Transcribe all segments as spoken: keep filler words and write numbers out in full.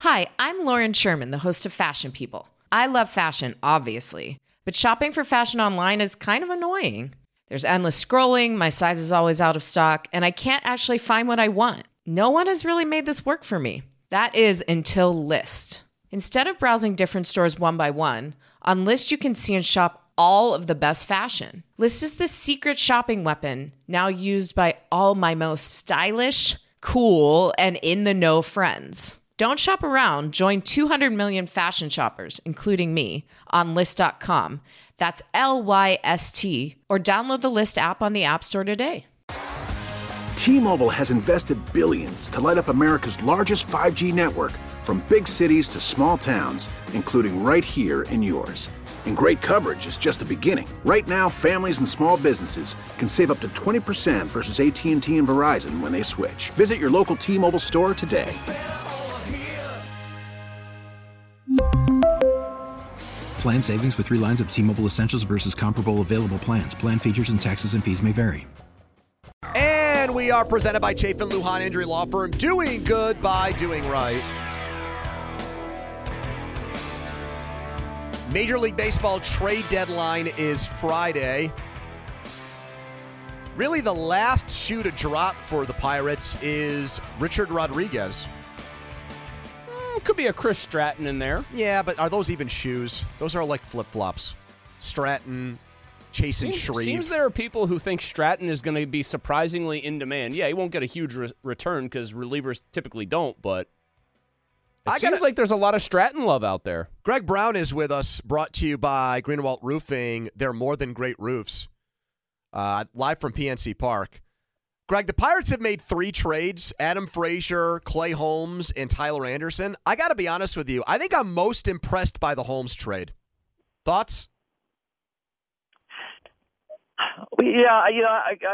Hi, I'm Lauren Sherman, the host of Fashion People. I love fashion, obviously, but shopping for fashion online is kind of annoying. There's endless scrolling, my size is always out of stock, and I can't actually find what I want. No one has really made this work for me. That is until Lyst. Instead of browsing different stores one by one, on Lyst you can see and shop all of the best fashion. Lyst is the secret shopping weapon, now used by all my most stylish, cool, and in-the-know friends. Don't shop around. Join two hundred million fashion shoppers, including me, on Lyst dot com. That's L Y S T. Or download the Lyst app on the App Store today. T-Mobile has invested billions to light up America's largest five G network, from big cities to small towns, including right here in yours. And great coverage is just the beginning. Right now, families and small businesses can save up to twenty percent versus A T and T and Verizon when they switch. Visit your local T-Mobile store today. Plan savings with three lines of T-Mobile Essentials versus comparable available plans. Plan features and taxes and fees may vary. And we are presented by Chafin Lujan Injury Law Firm. Doing good by doing right. Major League Baseball trade deadline is Friday. Really, the last shoe to drop for the Pirates is Richard Rodriguez. Could be a Chris Stratton in there. Yeah, but are those even shoes? Those are like flip-flops. Stratton, Chasen Shreve. Seems there are people who think Stratton is going to be surprisingly in demand. Yeah, he won't get a huge re- return because relievers typically don't, but it I seems gotta, like there's a lot of Stratton love out there. Greg Brown is with us, brought to you by Greenwald Roofing. They're more than great roofs. Uh, live from P N C Park. Greg, the Pirates have made three trades, Adam Frazier, Clay Holmes, and Tyler Anderson. I got to be honest with you. I think I'm most impressed by the Holmes trade. Thoughts? Yeah, you know, I I,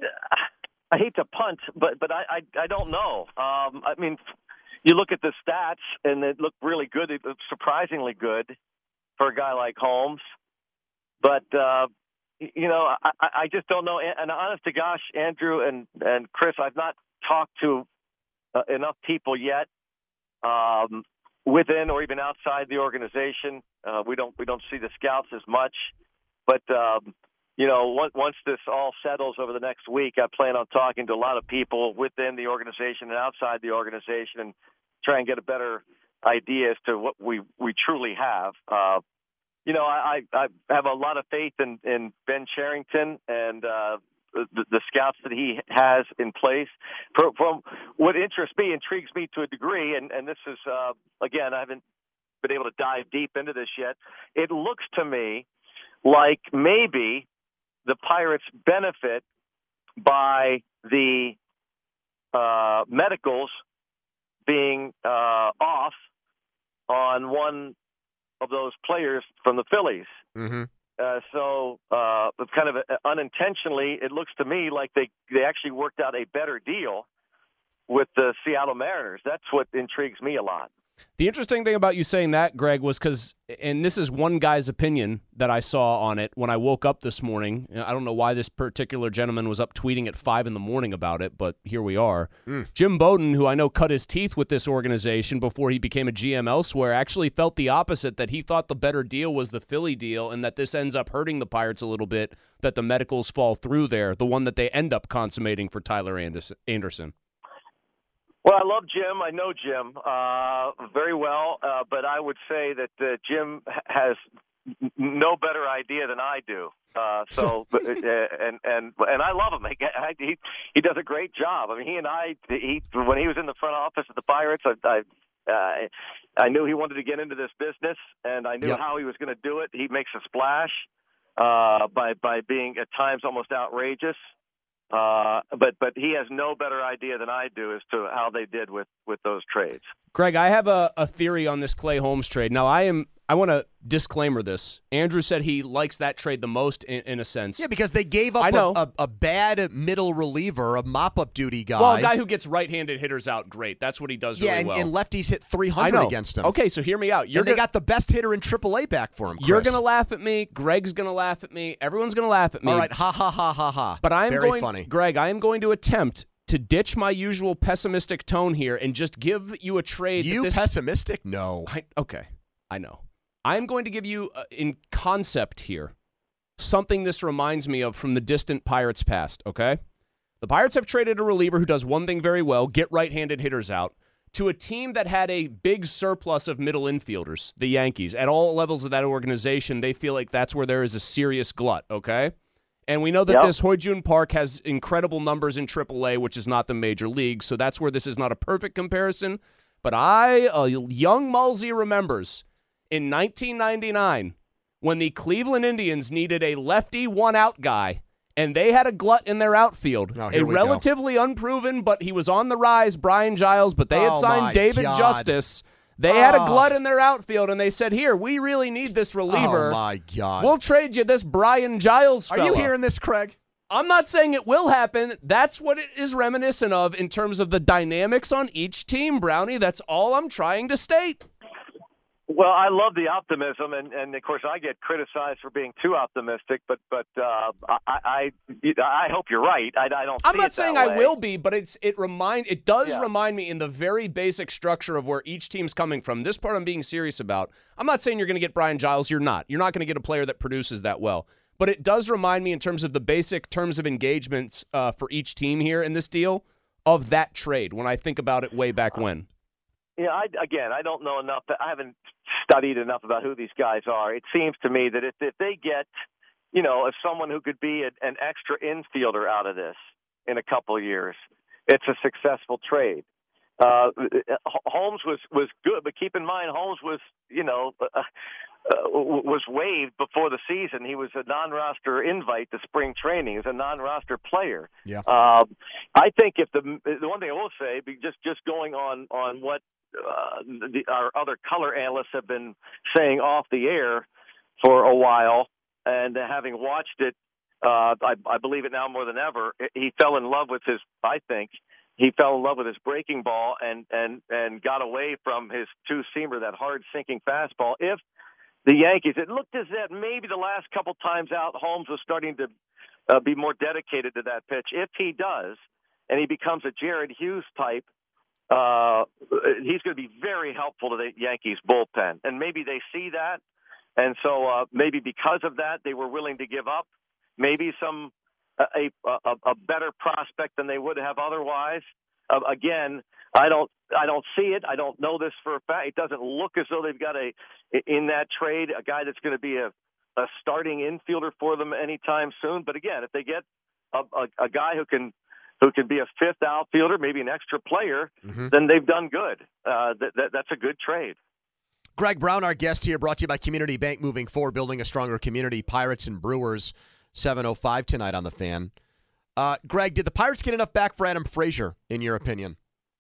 I hate to punt, but but I, I, I don't know. Um, I mean, you look at the stats, and they look really good. They look surprisingly good for a guy like Holmes. But, uh, you know, I, I just don't know. And honest to gosh, Andrew and, and Chris, I've not talked to uh, enough people yet um, within or even outside the organization. Uh, we don't we don't see the scouts as much. But, um, you know, once, once this all settles over the next week, I plan on talking to a lot of people within the organization and outside the organization and try and get a better idea as to what we, we truly have. Uh, You know, I, I have a lot of faith in, in Ben Cherington and uh, the, the scouts that he has in place. For, from what interests me, intrigues me to a degree, and, and this is, uh, again, I haven't been able to dive deep into this yet. It looks to me like maybe the Pirates benefit by the uh, medicals being uh, off on one of those players from the Phillies. Mm-hmm. Uh, so uh, kind of uh, unintentionally, it looks to me like they, they actually worked out a better deal with the Seattle Mariners. That's what intrigues me a lot. The interesting thing about you saying that, Greg, was because, and this is one guy's opinion that I saw on it when I woke up this morning. I don't know why this particular gentleman was up tweeting at five in the morning about it, but here we are. Mm. Jim Bowden, who I know cut his teeth with this organization before he became a G M elsewhere, actually felt the opposite, that he thought the better deal was the Philly deal and that this ends up hurting the Pirates a little bit, that the medicals fall through there, the one that they end up consummating for Tyler Anderson. Well, I love Jim. I know Jim uh, very well, uh, but I would say that uh, Jim has no better idea than I do. Uh, so, uh, and and and I love him. He, he he does a great job. I mean, he and I, he when he was in the front office of the Pirates, I I, uh, I knew he wanted to get into this business, and I knew yep. how he was going to do it. He makes a splash uh, by by being at times almost outrageous. Uh, but but he has no better idea than I do as to how they did with, with those trades. Greg, I have a, a theory on this Clay Holmes trade. Now, I am I want to disclaimer this. Andrew said he likes that trade the most in, in a sense. Yeah, because they gave up a, a, a bad middle reliever, a mop-up duty guy. Well, a guy who gets right-handed hitters out great. That's what he does yeah, really and, well. and lefties hit three hundred against him. Okay, so hear me out. You're and gonna, they got the best hitter in triple A back for him, Chris. You're going to laugh at me. Greg's going to laugh at me. Everyone's going to laugh at me. All right, ha, ha, ha, ha, ha. But I am Very going, funny. Greg, I am going to attempt to ditch my usual pessimistic tone here and just give you a trade. You that this, pessimistic? No. I, okay, I know. I'm going to give you, uh, in concept here, something this reminds me of from the distant Pirates past, okay? The Pirates have traded a reliever who does one thing very well, get right-handed hitters out, to a team that had a big surplus of middle infielders, the Yankees. At all levels of that organization, they feel like that's where there is a serious glut, okay? And we know that Yep. this Hoy-Jun Park has incredible numbers in triple A, which is not the major league, so that's where this is not a perfect comparison. But I, a young Mulsey, remembers in nineteen ninety-nine when the Cleveland Indians needed a lefty one-out guy, and they had a glut in their outfield. Oh, a here we relatively unproven, but he was on the rise, Brian Giles, but they had Oh, signed my David God. Justice. They had a Oh. glut in their outfield, and they said, here, we really need this reliever. Oh, my God. We'll trade you this Brian Giles Are fella. you hearing this, Craig? I'm not saying it will happen. That's what it is reminiscent of in terms of the dynamics on each team, Brownie. That's all I'm trying to state. Well, I love the optimism, and, and of course, I get criticized for being too optimistic. But but uh, I, I I hope you're right. I, I don't. I'm see not it saying that I way. will be, but it's it remind it does Yeah. remind me in the very basic structure of where each team's coming from. This part I'm being serious about. I'm not saying you're going to get Brian Giles. You're not. You're not going to get a player that produces that well. But it does remind me in terms of the basic terms of engagements uh, for each team here in this deal of that trade when I think about it way back when. Yeah, I, again, I don't know enough. I haven't studied enough about who these guys are. It seems to me that if, if they get, you know, if someone who could be a, an extra infielder out of this in a couple of years, it's a successful trade. Uh, Holmes was, was good, but keep in mind, Holmes was, you know, uh, uh, was waived before the season. He was a non-roster invite to spring training. He was a non-roster player. Yeah. Uh, I think if the the one thing I will say, just just going on on what uh, the, our other color analysts have been saying off the air for a while, and having watched it, uh, I, I believe it now more than ever. He fell in love with his. I think. He fell in love with his breaking ball and, and, and got away from his two-seamer, that hard-sinking fastball. If the Yankees, it looked as if maybe the last couple times out, Holmes was starting to uh, be more dedicated to that pitch. If he does, and he becomes a Jared Hughes type, uh, he's going to be very helpful to the Yankees bullpen. And maybe they see that, and so uh, maybe because of that, they were willing to give up maybe some – A, a a better prospect than they would have otherwise. Uh, again, I don't I don't see it. I don't know this for a fact. It doesn't look as though they've got a in that trade a guy that's going to be a, a starting infielder for them anytime soon. But again, if they get a, a, a guy who can who can be a fifth outfielder, maybe an extra player, mm-hmm. then they've done good. Uh, that, that that's a good trade. Greg Brown, our guest here, brought to you by Community Bank. Moving forward, building a stronger community. Pirates and Brewers. seven oh five tonight on the Fan. Uh, Greg, did the Pirates get enough back for Adam Frazier, in your opinion?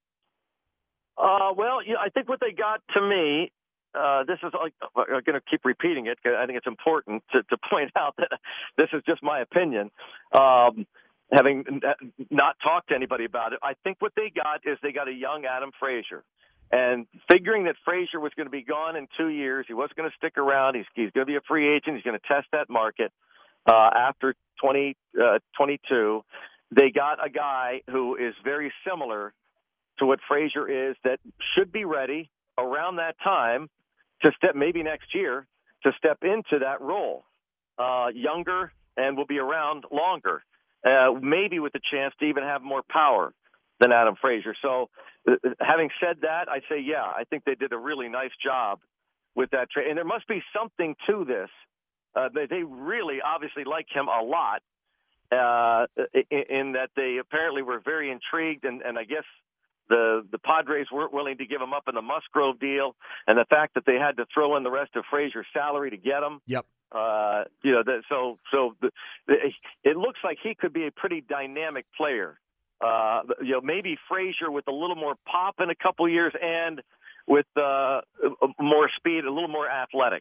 Uh, well, yeah, I think what they got to me, uh, this is like, I'm going to keep repeating it because I think it's important to, to point out that this is just my opinion. Um, having not talked to anybody about it, I think what they got is they got a young Adam Frazier. And figuring that Frazier was going to be gone in two years, he wasn't going to stick around, he's, he's going to be a free agent, he's going to test that market. Uh, after twenty twenty-two, they got a guy who is very similar to what Frazier is, that should be ready around that time to step, maybe next year, to step into that role. Uh, younger and will be around longer, uh, maybe with the chance to even have more power than Adam Frazier. So uh, having said that, I say, yeah, I think they did a really nice job with that trade. And there must be something to this. Uh, they, they really obviously like him a lot, uh, in, in that they apparently were very intrigued, and, and I guess the the Padres weren't willing to give him up in the Musgrove deal, and the fact that they had to throw in the rest of Frazier's salary to get him. Yep. Uh, you know, the, so so the, the, it looks like he could be a pretty dynamic player. Uh, you know, maybe Frazier with a little more pop in a couple years, and with uh, more speed, a little more athletic.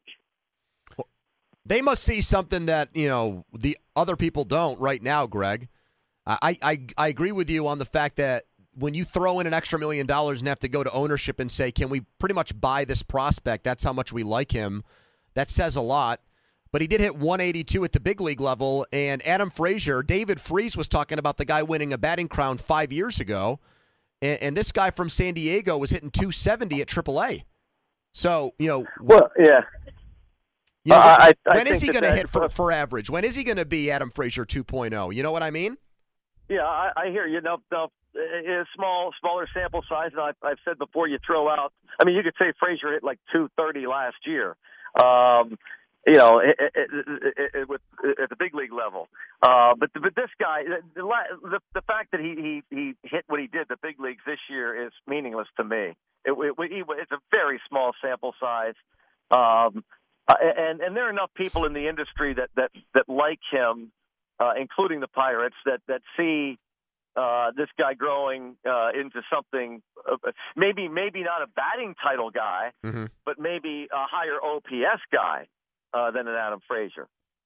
They must see something that, you know, the other people don't right now, Greg. I, I, I agree with you on the fact that when you throw in an extra million dollars and have to go to ownership and say, can we pretty much buy this prospect? That's how much we like him. That says a lot. but he did hit one eighty-two at the big league level. And Adam Frazier, David Freese was talking about the guy winning a batting crown five years ago. And, and this guy from San Diego was hitting two seventy at triple A. So, you know. Well, yeah. You know, uh, I, I when is he going to hit for, uh, for average? When is he going to be Adam Frazier two point oh? You know what I mean? Yeah, I, I hear you. No, no, it's small, smaller sample size, and I've, I've said before, you throw out. I mean, you could say Frazier hit like two thirty last year. Um, you know, it, it, it, it, it, with, at the big league level. Uh, but but this guy, the, the the fact that he, he he hit what he did the big leagues this year is meaningless to me. It, it, it's a very small sample size. Um, Uh, and and there are enough people in the industry that that, that like him, uh, including the Pirates, that that see uh, this guy growing uh, into something. Uh, maybe maybe not a batting title guy, mm-hmm. but maybe a higher O P S guy uh, than an Adam Frazier.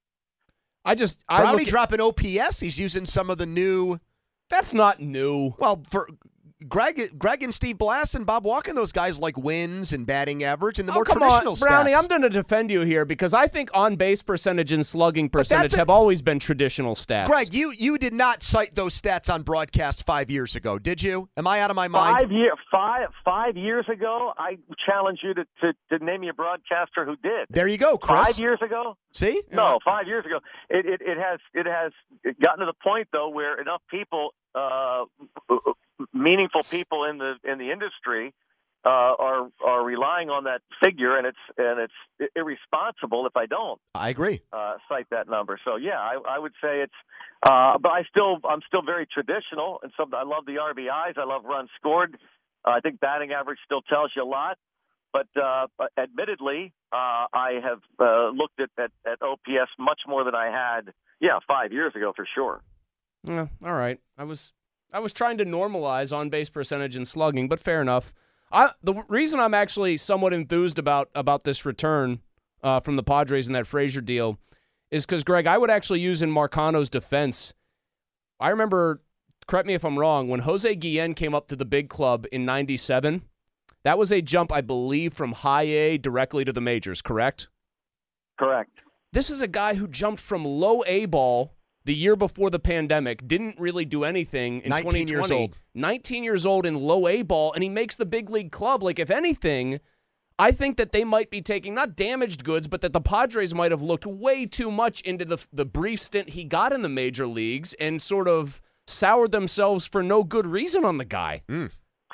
I just I Brownie look at, dropping O P S. He's using some of the new. That's not new. Well, for. Greg, Greg and Steve Blass and Bob Walken, those guys like wins and batting average and the oh, more come traditional on, Brownie, stats. I'm going to defend you here because I think on-base percentage and slugging percentage a, have always been traditional stats. Greg, you you did not cite those stats on broadcast five years ago, did you? Am I out of my mind? Five year, five five years ago, I challenge you to, to, to name me a broadcaster who did. There you go, Chris. Five years ago? See? No, five years ago. It it, it has it has gotten to the point though where enough people. Uh, meaningful people in the in the industry uh, are are relying on that figure, and it's and it's irresponsible if I don't. I agree. Uh, cite that number. So yeah, I, I would say it's. Uh, but I still I'm still very traditional, and so I love the R B Is. I love runs scored. Uh, I think batting average still tells you a lot. But uh, admittedly, uh, I have uh, looked at, at at O P S much more than I had. Yeah, five years ago for sure. Yeah, all right. I was I was trying to normalize on-base percentage and slugging, but fair enough. I the reason I'm actually somewhat enthused about about this return uh, from the Padres in that Frazier deal is because, Greg, I would actually use in Marcano's defense. I remember, correct me if I'm wrong, when Jose Guillen came up to the big club in ninety-seven, that was a jump, I believe, from high A directly to the majors, correct? Correct. This is a guy who jumped from low A ball the year before the pandemic, didn't really do anything in twenty twenty. nineteen years old. nineteen years old in low A ball, and he makes the big league club. Like, if anything, I think that they might be taking, not damaged goods, but that the Padres might have looked way too much into the the brief stint he got in the major leagues and sort of soured themselves for no good reason on the guy. Mm.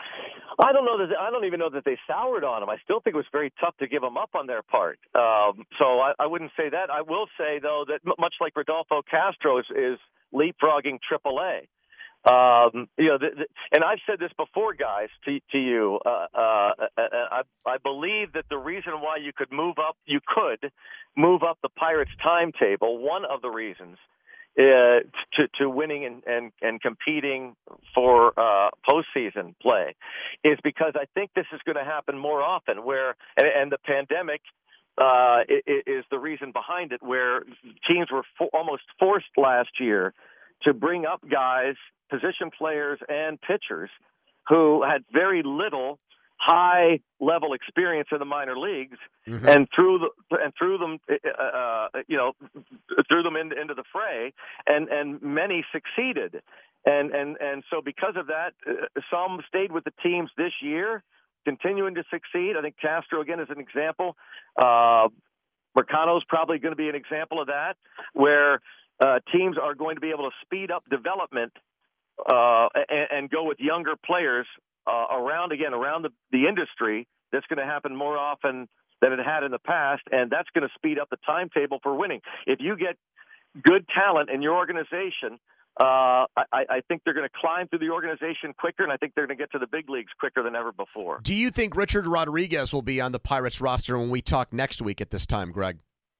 I don't know that I don't even know that they soured on him. I still think it was very tough to give him up on their part. Um, so I, I wouldn't say that. I will say though that m- much like Rodolfo Castro is, is leapfrogging triple A. Um, you know, the, the, and I've said this before, guys, to, to you. Uh, uh, I, I believe that the reason why you could move up, you could move up the Pirates' timetable. One of the reasons. Uh, to, to winning and, and, and competing for uh, postseason play is because I think this is going to happen more often where, and, and the pandemic uh, is the reason behind it, where teams were for, almost forced last year to bring up guys, position players and pitchers who had very little high level experience in the minor leagues, mm-hmm. and threw the, and threw them, uh, you know, threw them in, into the fray, and, and many succeeded, and and and so because of that, uh, some stayed with the teams this year, continuing to succeed. I think Castro again is an example. Uh, Marcano's probably going to be an example of that, where uh, teams are going to be able to speed up development uh, and, and go with younger players. Uh, around again, around the, the industry, that's going to happen more often than it had in the past, and that's going to speed up the timetable for winning. If you get good talent in your organization, uh, I, I think they're going to climb through the organization quicker, and I think they're going to get to the big leagues quicker than ever before. Do you think Richard Rodriguez will be on the Pirates roster when we talk next week at this time, Greg?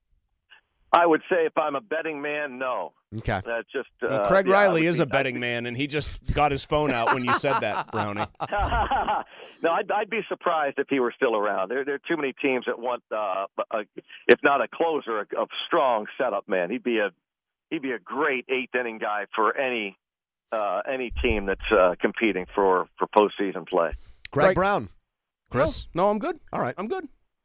I would say if I'm a betting man, no. Okay. That's just uh, well, Craig yeah, Riley is be, a betting man, and he just got his phone out when you said that, Brownie. No, I'd, I'd be surprised if he were still around. There, there are too many teams that want, uh, a, if not a closer, a, a strong setup man. He'd be a he'd be a great eighth inning guy for any uh, any team that's uh, competing for for postseason play. Greg Greg Brown, Chris. No, no, I'm good. All right, I'm good.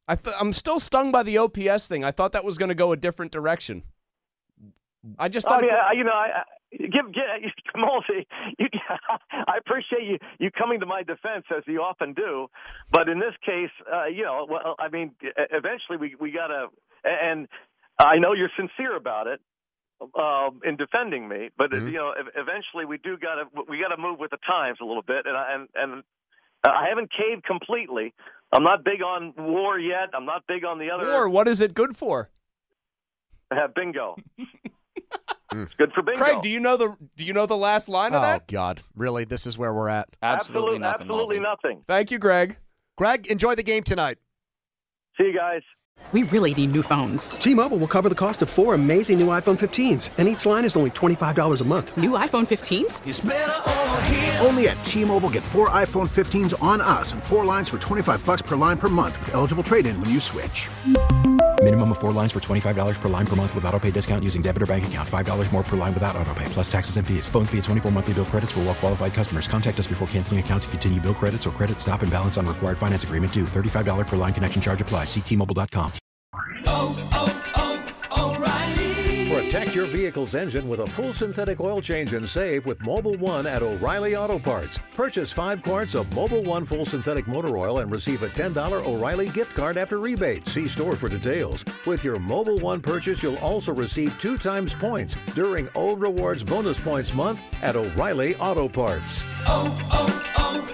I th- I'm still stung by the O P S thing. I thought that was going to go a different direction. I just thought. I mean, I, you know, I, I give, give Molsey, you, I appreciate you you coming to my defense as you often do, but in this case, uh, you know, well, I mean, eventually we we gotta, and I know you're sincere about it uh, in defending me, but mm-hmm. you know, eventually we do gotta we gotta move with the times a little bit, and I, and and I haven't caved completely. I'm not big on war yet. I'm not big on the other war. What is it good for? Uh, bingo. It's good for bingo. Craig, do you know the do you know the last line of oh, that? Oh God, really? This is where we're at. Absolutely, absolutely nothing. Absolutely nothing. Thank you, Greg. Greg, enjoy the game tonight. See you guys. We really need new phones. T-Mobile will cover the cost of four amazing new iPhone fifteens, and each line is only twenty-five dollars a month. New iPhone fifteens? It's better over here. Only at T-Mobile, get four iPhone fifteens on us and four lines for twenty-five bucks per line per month with eligible trade-in when you switch. Minimum of four lines for twenty-five dollars per line per month with autopay discount using debit or bank account. five dollars more per line without autopay, plus taxes and fees. Phone fee at twenty-four monthly bill credits for well-qualified customers. Contact us before canceling account to continue bill credits or credit stop and balance on required finance agreement due. thirty-five dollars per line connection charge applies. See T Mobile dot com. Oh, oh, oh, O'Reilly. Protect your vehicle's engine with a full synthetic oil change and save with Mobil one at O'Reilly Auto Parts. Purchase five quarts of Mobil one full synthetic motor oil and receive a ten dollars O'Reilly gift card after rebate. See store for details. With your Mobil one purchase, you'll also receive two times points during O Rewards Bonus Points Month at O'Reilly Auto Parts. Oh,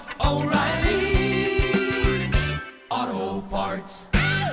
oh, oh, O'Reilly Auto Parts.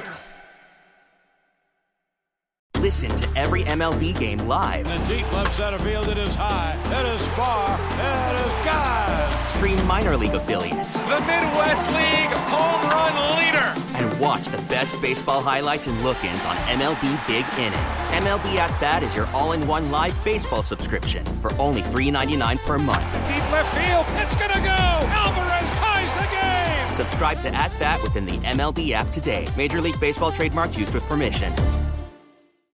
Listen to every M L B game live. In the deep left center field, it is high, it is far, it is gone. Stream minor league affiliates. The Midwest League home run leader. And watch the best baseball highlights and look-ins on M L B Big Inning. M L B At Bat is your all-in-one live baseball subscription for only three dollars and ninety-nine cents per month. Deep left field, it's gonna go. Alvarez ties the game. Subscribe to At Bat within the M L B app today. Major League Baseball trademarks used with permission.